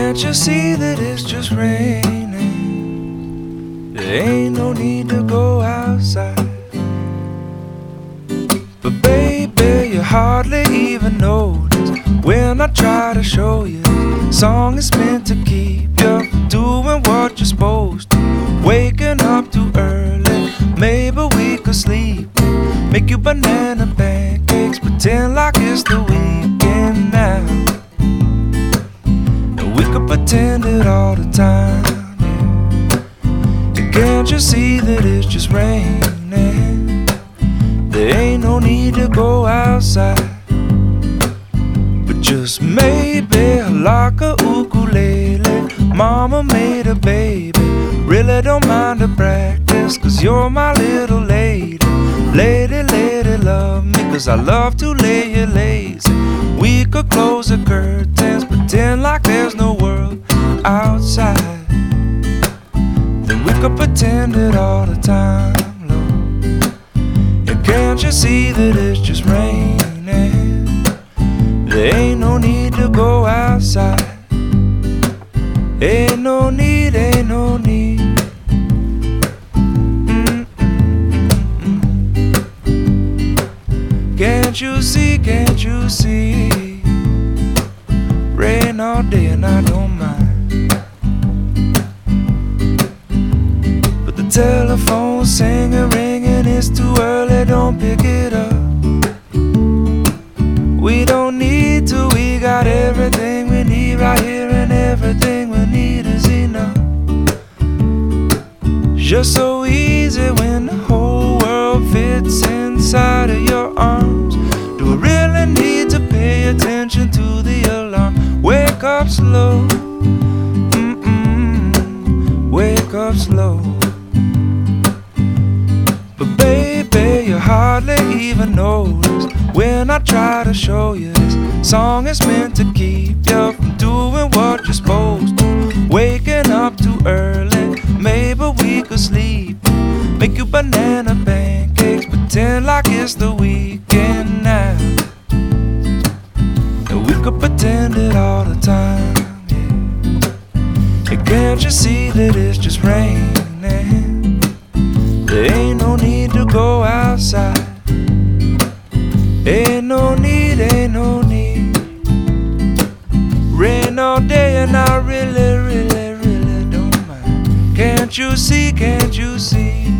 Can't you see that it's just raining? There ain't no need to go outside. But baby, you hardly even notice when I try to show you this song is meant to keep you from doing what you're supposed to. Waking up too early, maybe we could sleep. Make you banana pancakes, pretend like it's the weekend now. And we could pretend it all the time, yeah. And can't you see that it's just raining? There ain't no need to go outside. But just maybe like a ukulele, mama made a baby. Really don't mind the practice, 'cause you're my little lady. Lady, lady, love me, 'cause I love to lay you lazy. We could close the curtains, pretend like there's no world outside. Then we could pretend it all the time, Lord. And can't you see that it's just raining? There ain't no need to go outside. Ain't no need, ain't no need. Can't you see, can't you see? Rain all day and I don't mind. But the telephone's singing, ringing, it's too early, don't pick it up. We don't need to, we got everything we need right here, and everything we need is enough. Just so easy when the whole world fits inside of your arms. Do we really need to pay attention to the alarm? Wake up slow, wake up slow. But baby, you hardly even notice when I try to show you this song is meant to keep you from doing what you're supposed to. Waking up too early, maybe we could sleep. Make you banana pancakes, pretend like it's the weekend now. And we could pretend it all the time, yeah. And can't you see that it's just raining? There ain't no need to go outside. Ain't no need, ain't no need. Rain all day and I really, really, really don't mind. Can't you see, can't you see?